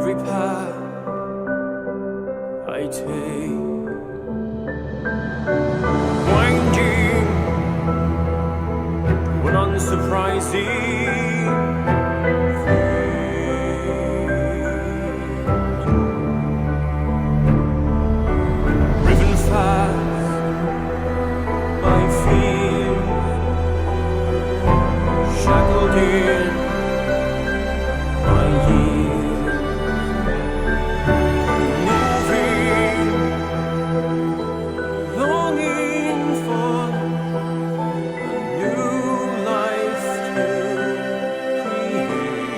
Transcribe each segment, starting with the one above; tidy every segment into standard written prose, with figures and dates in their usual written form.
every path I take, winding but unsurprising fate. Driven fast by fear, shackled in my years, moving, longing for a new life to create.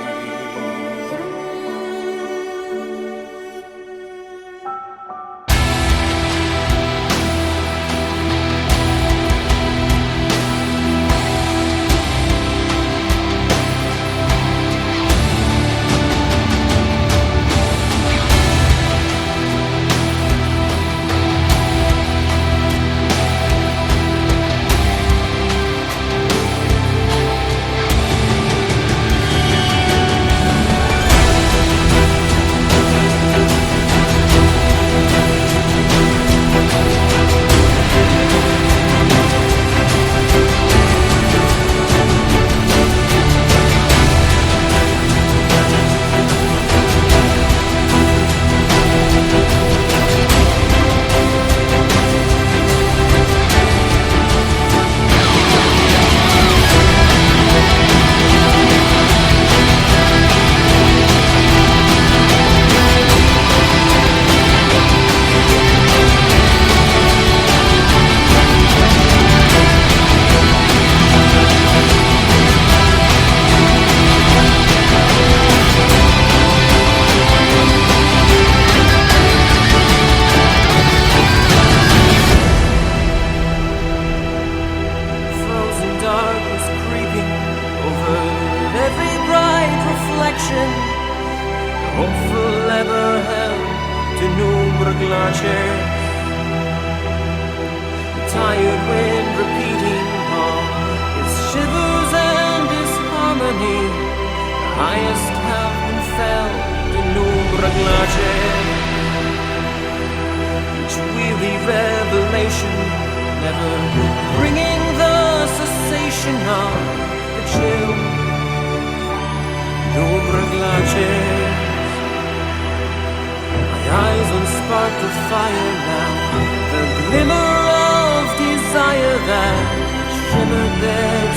Hopeful ever held to number glaciers, the tired wind repeating all its shivers and disharmony. The highest heaven fell to number glaciers. Each weary revelation never bringing the cessation of the chill. Number glaciers. Eyes on spark of fire now, the glimmer of desire that shimmered there